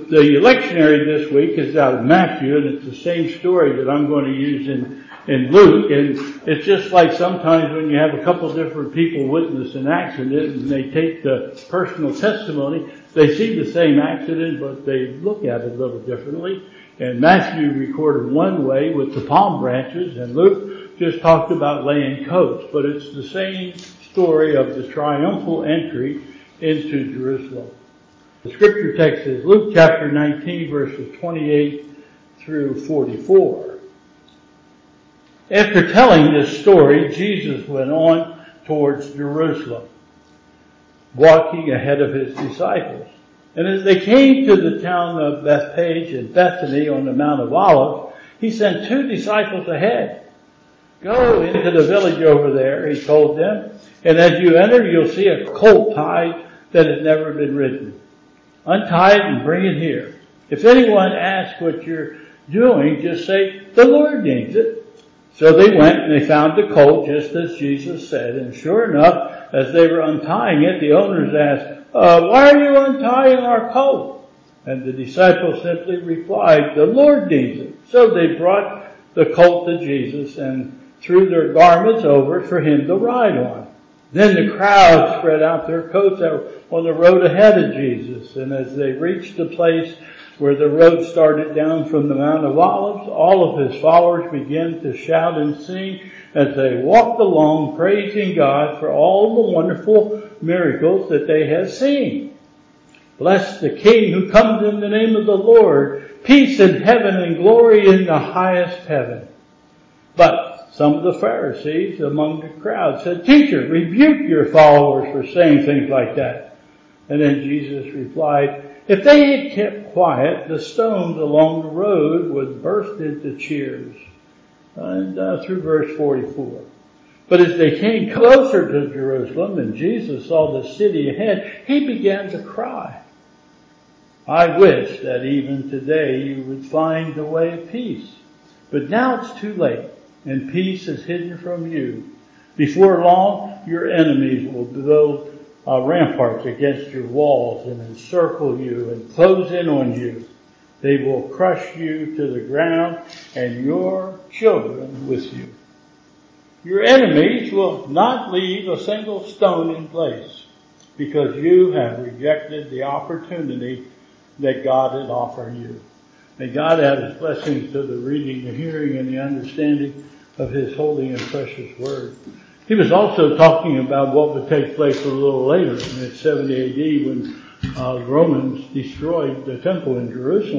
The lectionary this week is out of Matthew, and it's the same story that I'm going to use in Luke. And it's just like sometimes when you have a couple different people witness an accident and they take the personal testimony, they see the same accident, but they look at it a little differently. And Matthew recorded one way with the palm branches, and Luke just talked about laying coats. But it's the same story of the triumphal entry into Jerusalem. The scripture text is Luke chapter 19, verses 28 through 44. After telling this story, Jesus went on towards Jerusalem, walking ahead of his disciples. And as they came to the town of Bethphage and Bethany on the Mount of Olives, he sent 2 disciples ahead. Go into the village over there, he told them, and as you enter, you'll see a colt tied that has never been ridden. Untie it and bring it here. If anyone asks what you're doing, just say, the Lord needs it. So they went and they found the colt just as Jesus said. And sure enough, as they were untying it, the owners asked, why are you untying our colt? And the disciples simply replied, the Lord needs it. So they brought the colt to Jesus and threw their garments over for him to ride on. Then the crowd spread out their coats on the road ahead of Jesus. And as they reached the place where the road started down from the Mount of Olives, all of his followers began to shout and sing as they walked along, praising God for all the wonderful miracles that they had seen. Bless the King who comes in the name of the Lord, peace in heaven and glory in the highest heaven. But some of the Pharisees among the crowd said, Teacher, rebuke your followers for saying things like that. And then Jesus replied, if they had kept quiet, the stones along the road would burst into cheers. And through verse 44. But as they came closer to Jerusalem and Jesus saw the city ahead, he began to cry. I wish that even today you would find the way of peace. But now it's too late, and peace is hidden from you. Before long, your enemies will build ramparts against your walls and encircle you and close in on you. They will crush you to the ground and your children with you. Your enemies will not leave a single stone in place because you have rejected the opportunity that God had offered you. May God add his blessings to the reading, the hearing, and the understanding of his holy and precious word. He was also talking about what would take place a little later in 70 AD when Romans destroyed the temple in Jerusalem.